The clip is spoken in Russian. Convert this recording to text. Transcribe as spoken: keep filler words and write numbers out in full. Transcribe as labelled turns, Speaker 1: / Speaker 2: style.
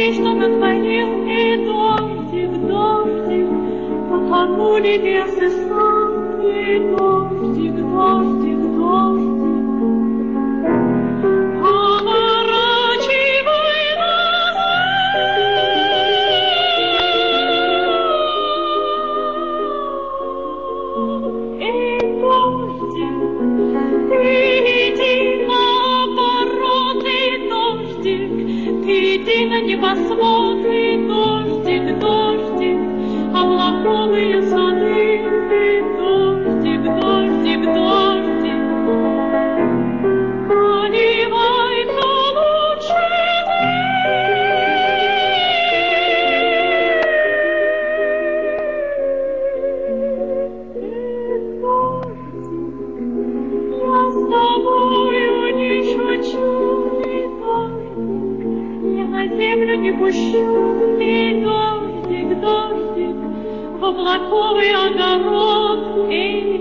Speaker 1: Посмотри, что натворил, и дождик, дождик, потонули лес и сад, и дождик, дождик, дождик. Поворачивай назад, и дождик, иди наоборот, и дождик, иди на небосвод, и дождик, дождик, облаковые сады, и дождик, дождик, дождик. Наливай-ка лучше ты. И дождик, я с тобою не шучу, и дождик, я на землю не пущу, и дождик, дождик, в облаковый огород, и